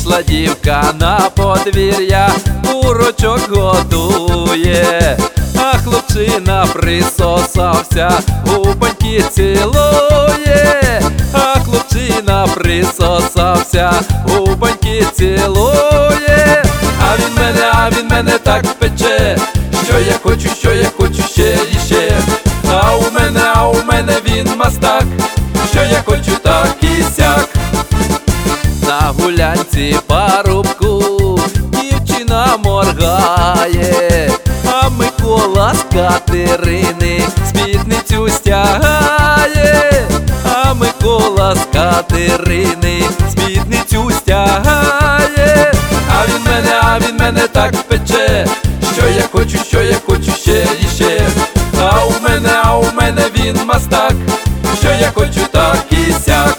Вийшла дівка на подвір'я, курочок годує, а хлопчина присосався, губоньки цілує, а хлопчина присосався, губоньки цілує. А він мене так пече, що я хочу ще і ще. А у мене він мастак, що я хочу так і сяк. На гулянці парубку дівчина моргає, а Микола з Катерини спідницю стягає, а Микола з Катерини спідницю стягає. А він мене так пече, що я хочу ще і ще. А у мене він мастак, що я хочу так і сяк.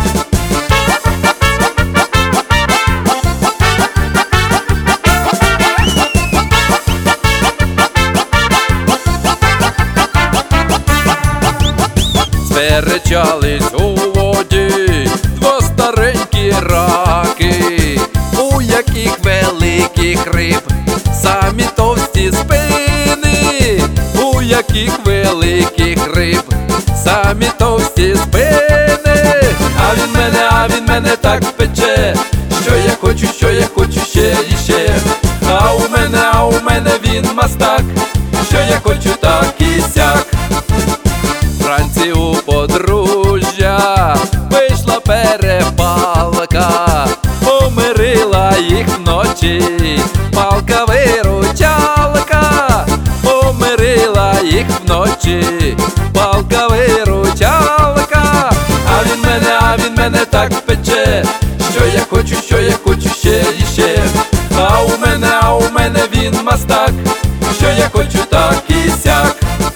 Сперечались у воді два старенькі раки, у яких великих риб самі товсті спини, у яких великих риб самі товсті спини. А він мене так пече, що я хочу ще і ще. А у мене він мастак, що я хочу так і сяк. Вранці у подружжя вийшла перепалка, помирила їх вночі палка-виручалка, помирила їх вночі палка-виручалка. А він мене так пече, що я хочу ще і ще. А у мене він мастак, що я хочу так і сяк.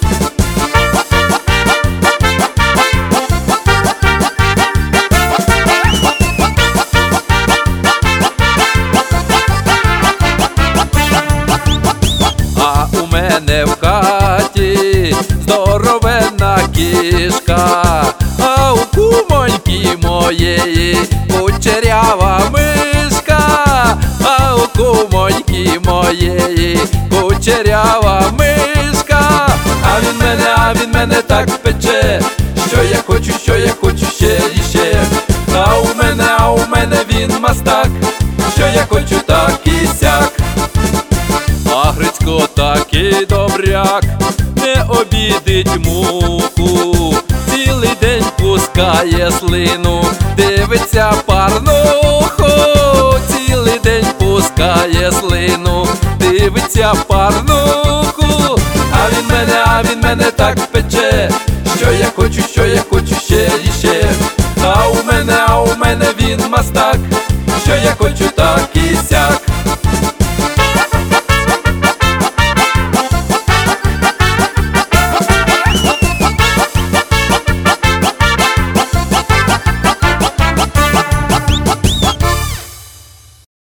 У мене в хаті здоровенна кішка, а у кумоньки моєї кучерява мишка, а у кумоньки моєї кучерява мишка. А він мене так пече, що я хочу ще і ще. А у мене він мастак, що я хочу так і сяк. А Грицько такий добряк, не обідить муху, цілий день пускає слину, дивиться парнуху, цілий день пускає слину, дивиться парнуху. А він мене так пече, що я хочу ще і ще. А у мене він мастак, що я хочу так